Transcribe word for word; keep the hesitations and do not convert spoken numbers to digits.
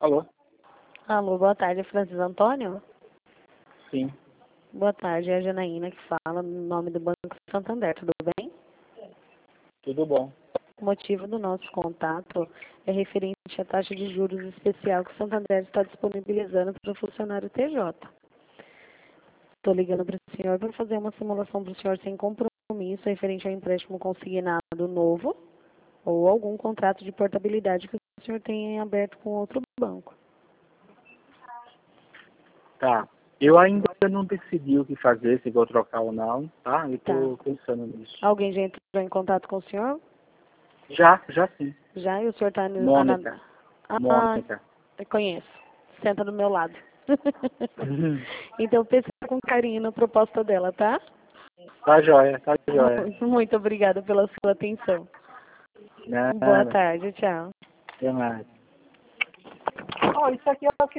Alô? Alô, boa tarde, Francis Antônio? Sim. Boa tarde, é a Janaína que fala no nome do Banco Santander, tudo bem? Tudo bom. O motivo do nosso contato é referente à taxa de juros especial que o Santander está disponibilizando para o funcionário T J. Estou ligando para o senhor para fazer uma simulação para o senhor sem compromisso referente ao empréstimo consignado novo ou algum contrato de portabilidade que o senhor tenha em aberto com outro banco. Tá. Eu ainda não decidi o que fazer, se vou trocar ou não, tá? Eu tô Tá. pensando nisso. Alguém já entrou em contato com o senhor? Já, já sim. Já? E o senhor está... Mônica. Ah, Mônica. eu conheço. Senta do meu lado. Então, pense com carinho na proposta dela, tá? Tá joia, tá joia. Muito obrigada pela sua atenção. Boa Nada. tarde, tchau. Até mais. Ó, isso aqui é o que